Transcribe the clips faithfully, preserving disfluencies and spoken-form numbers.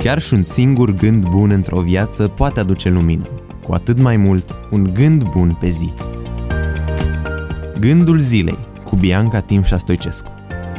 Chiar și un singur gând bun într-o viață poate aduce lumină, cu atât mai mult un gând bun pe zi. Gândul zilei cu Bianca Timșa Stoicescu.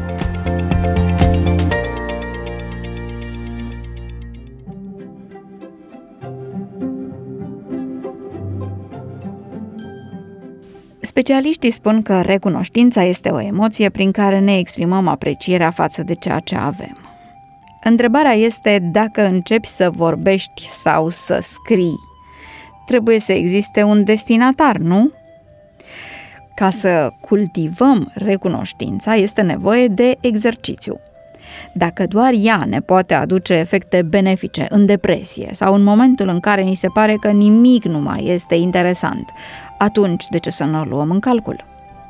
Specialiștii spun că recunoștința este o emoție prin care ne exprimăm aprecierea față de ceea ce avem. Întrebarea este dacă începi să vorbești sau să scrii. Trebuie să existe un destinatar, nu? Ca să cultivăm recunoștința este nevoie de exercițiu. Dacă doar ea ne poate aduce efecte benefice în depresie sau în momentul în care ni se pare că nimic nu mai este interesant, atunci de ce să nu o luăm în calcul?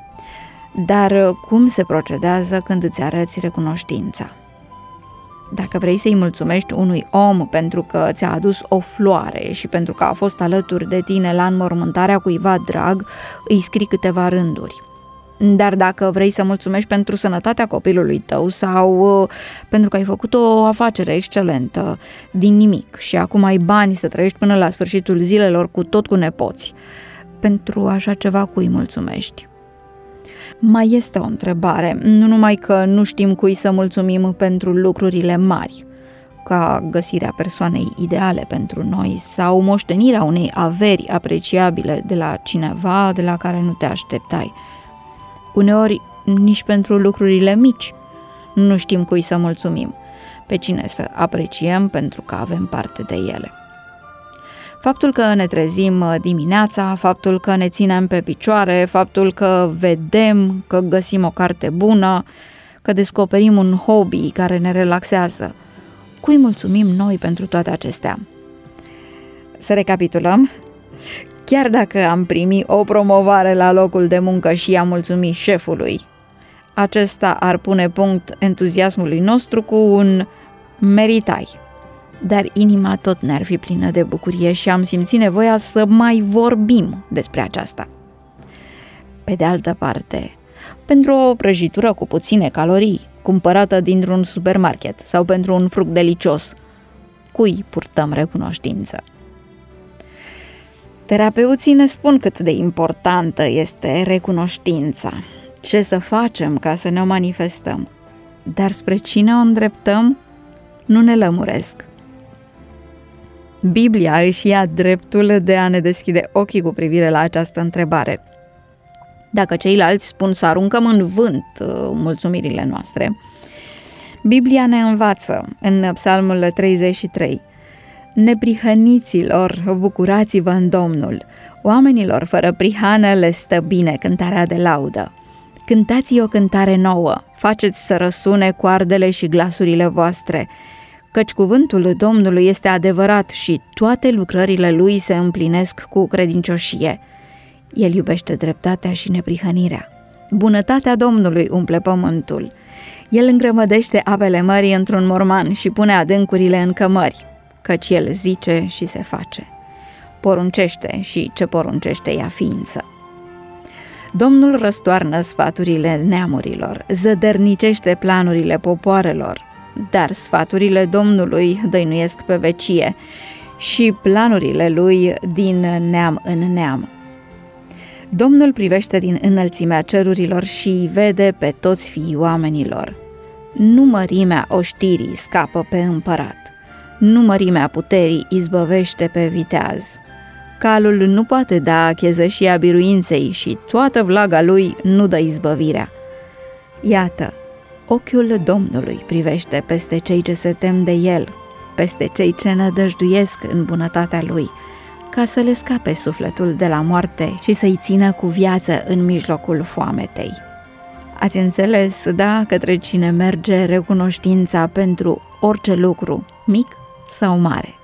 Dar cum se procedează când îți arăți recunoștința? Dacă vrei să-i mulțumești unui om pentru că ți-a adus o floare și pentru că a fost alături de tine la înmormântarea cuiva drag, îi scrii câteva rânduri. Dar dacă vrei să mulțumești pentru sănătatea copilului tău sau uh, pentru că ai făcut o afacere excelentă din nimic și acum ai bani să trăiești până la sfârșitul zilelor cu tot cu nepoți, pentru așa ceva cui mulțumești? Mai este o întrebare, nu numai că nu știm cui să mulțumim pentru lucrurile mari, ca găsirea persoanei ideale pentru noi sau moștenirea unei averi apreciabile de la cineva de la care nu te așteptai. Uneori, nici pentru lucrurile mici nu știm cui să mulțumim, pe cine să apreciem pentru că avem parte de ele. Faptul că ne trezim dimineața, faptul că ne ținem pe picioare, faptul că vedem, că găsim o carte bună, că descoperim un hobby care ne relaxează. Cui mulțumim noi pentru toate acestea? Să recapitulăm. Chiar dacă am primit o promovare la locul de muncă și i-am mulțumit șefului, acesta ar pune punct entuziasmului nostru cu un meritai. Dar inima tot ne-ar fi plină de bucurie și am simțit nevoia să mai vorbim despre aceasta. Pe de altă parte, pentru o prăjitură cu puține calorii, cumpărată dintr-un supermarket sau pentru un fruct delicios, cui purtăm recunoștință? Terapeuții ne spun cât de importantă este recunoștința, ce să facem ca să ne o manifestăm, dar spre cine o îndreptăm nu ne lămuresc. Biblia își ia dreptul de a ne deschide ochii cu privire la această întrebare. Dacă ceilalți spun să aruncăm în vânt mulțumirile noastre, Biblia ne învață în Psalmul treizeci și trei: neprihăniților, bucurați-vă în Domnul, oamenilor fără prihană le stă bine cântarea de laudă. Cântați o cântare nouă, faceți să răsune coardele și glasurile voastre, căci cuvântul Domnului este adevărat și toate lucrările Lui se împlinesc cu credincioșie. El iubește dreptatea și neprihănirea. Bunătatea Domnului umple pământul. El îngrămădește apele mării într-un morman și pune adâncurile în cămări, căci El zice și se face. Poruncește și ce poruncește ia ființă. Domnul răstoarnă sfaturile neamurilor, zădărnicește planurile popoarelor, dar sfaturile Domnului dăinuiesc pe vecie și planurile Lui din neam în neam. Domnul privește din înălțimea cerurilor și îi vede pe toți fiii oamenilor. Nu mărimea oștirii scapă pe împărat, nu mărimea puterii izbăvește pe viteaz. Calul nu poate da achezășia biruinței și toată vlaga lui nu dă izbăvirea. Iată, ochiul Domnului privește peste cei ce se tem de El, peste cei ce nădăjduiesc în bunătatea Lui, ca să le scape sufletul de la moarte și să-i țină cu viață în mijlocul foametei. Ați înțeles, da, către cine merge recunoștința pentru orice lucru, mic sau mare?